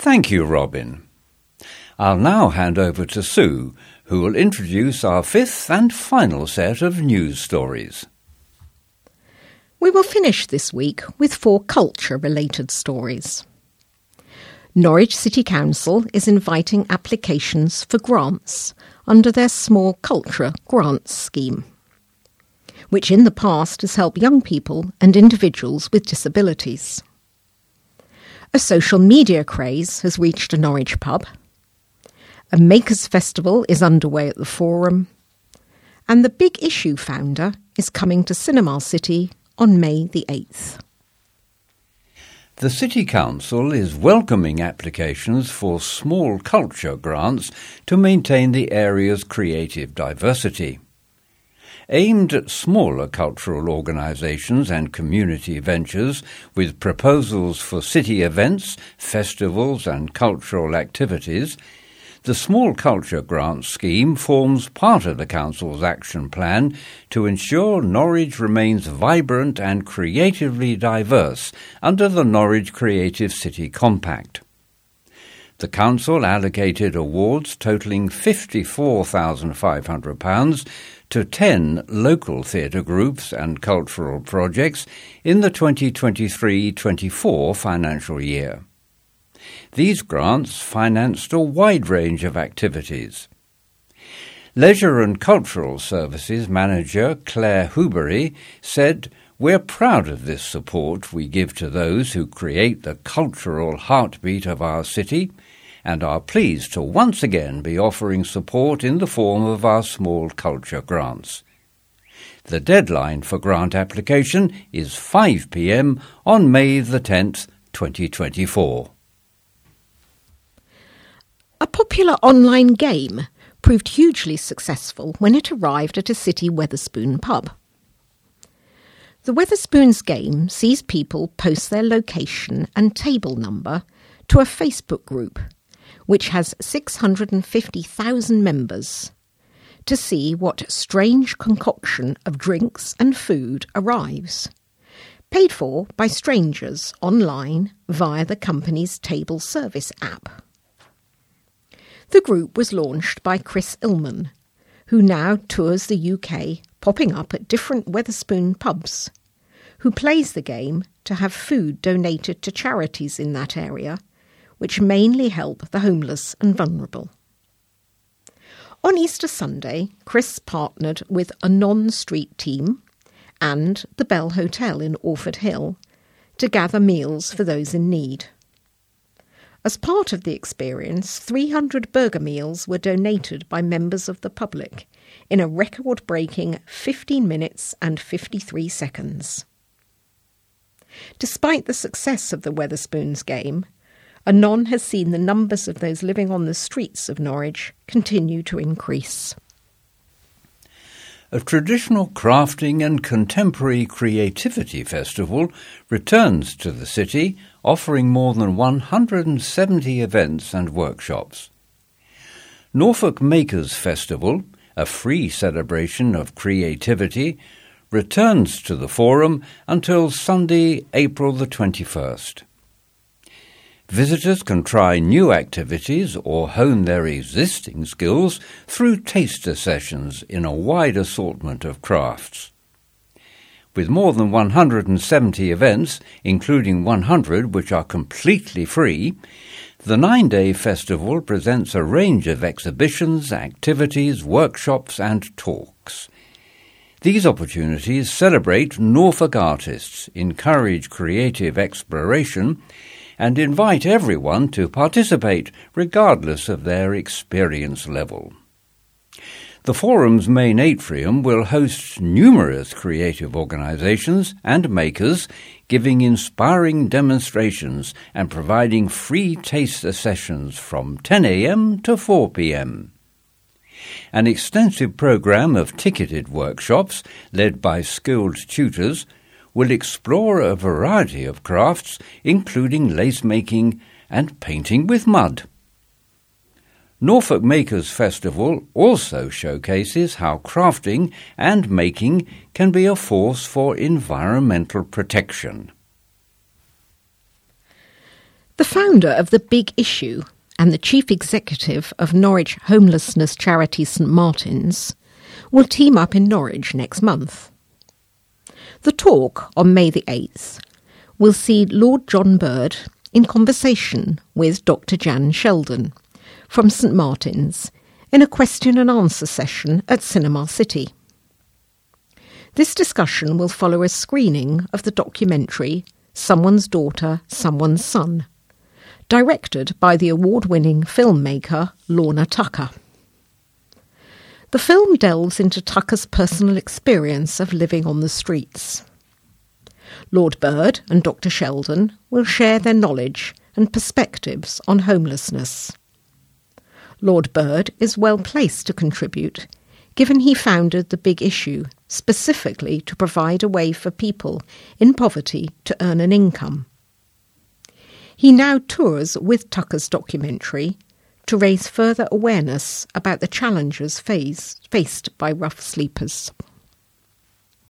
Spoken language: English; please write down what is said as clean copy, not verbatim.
Thank you, Robin. I'll now hand over to Sue, who will introduce our fifth and final set of news stories. We will finish this week with 4 culture-related stories. Norwich City Council is inviting applications for grants under their Small Culture Grants Scheme, which in the past has helped young people and individuals with disabilities. A social media craze has reached a Norwich pub. A Makers Festival is underway at the Forum. And the Big Issue founder is coming to Cinema City on May the 8th. The City Council is welcoming applications for small culture grants to maintain the area's creative diversity. Aimed at smaller cultural organisations and community ventures with proposals for city events, festivals and cultural activities, the Small Culture Grants Scheme forms part of the Council's action plan to ensure Norwich remains vibrant and creatively diverse under the Norwich Creative City Compact. The Council allocated awards totalling £54,500 to 10 local theatre groups and cultural projects in the 2023-24 financial year. These grants financed a wide range of activities. Leisure and Cultural Services Manager Claire Hubery said, "We're proud of this support we give to those who create the cultural heartbeat of our city and are pleased to once again be offering support in the form of our small culture grants." The deadline for grant application is 5 p.m. on May the 10th, 2024. A popular online game proved hugely successful when it arrived at a city Wetherspoon pub. The Wetherspoons game sees people post their location and table number to a Facebook group, which has 650,000 members, to see what strange concoction of drinks and food arrives, paid for by strangers online via the company's table service app. The group was launched by Chris Illman, who now tours the UK, popping up at different Wetherspoon pubs, who plays the game to have food donated to charities in that area, which mainly help the homeless and vulnerable. On Easter Sunday, Chris partnered with a non-street team and the Bell Hotel in Orford Hill to gather meals for those in need. As part of the experience, 300 burger meals were donated by members of the public in a record-breaking 15 minutes and 53 seconds. Despite the success of the Wetherspoons game, Anon has seen the numbers of those living on the streets of Norwich continue to increase. A traditional crafting and contemporary creativity festival returns to the city, offering more than 170 events and workshops. Norfolk Makers Festival, a free celebration of creativity, returns to the Forum until Sunday, April the 21st. Visitors can try new activities or hone their existing skills through taster sessions in a wide assortment of crafts. With more than 170 events, including 100 which are completely free, the 9-day festival presents a range of exhibitions, activities, workshops and talks. These opportunities celebrate Norfolk artists, encourage creative exploration, and invite everyone to participate regardless of their experience level. The Forum's main atrium will host numerous creative organisations and makers giving inspiring demonstrations and providing free taster sessions from 10 a.m. to 4 p.m. An extensive programme of ticketed workshops, led by skilled tutors, will explore a variety of crafts, including lace-making and painting with mud. Norfolk Makers Festival also showcases how crafting and making can be a force for environmental protection. The founder of The Big Issue and the chief executive of Norwich homelessness charity St Martin's will team up in Norwich next month. The talk on May the 8th will see Lord John Bird in conversation with Dr Jan Sheldon from St Martin's in a question and answer session at Cinema City. This discussion will follow a screening of the documentary Someone's Daughter, Someone's Son, directed by the award-winning filmmaker Lorna Tucker. The film delves into Tucker's personal experience of living on the streets. Lord Bird and Dr Sheldon will share their knowledge and perspectives on homelessness. Lord Bird is well placed to contribute, given he founded The Big Issue specifically to provide a way for people in poverty to earn an income. He now tours with Tucker's documentary to raise further awareness about the challenges faced by rough sleepers.